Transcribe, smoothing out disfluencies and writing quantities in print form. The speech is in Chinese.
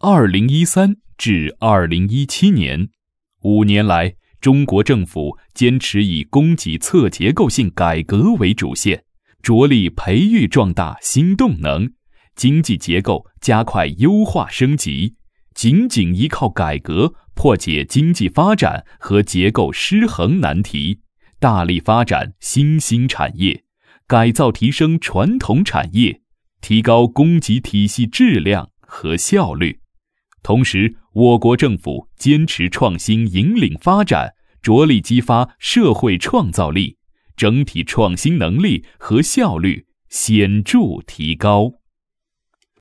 2013至2017年，5年来，中国政府坚持以供给侧结构性改革为主线，着力培育壮大新动能，经济结构加快优化升级，紧紧依靠改革破解经济发展和结构失衡难题，大力发展新兴产业，改造提升传统产业，提高供给体系质量和效率。同时，我国政府坚持创新引领发展，着力激发社会创造力，整体创新能力和效率显著提高。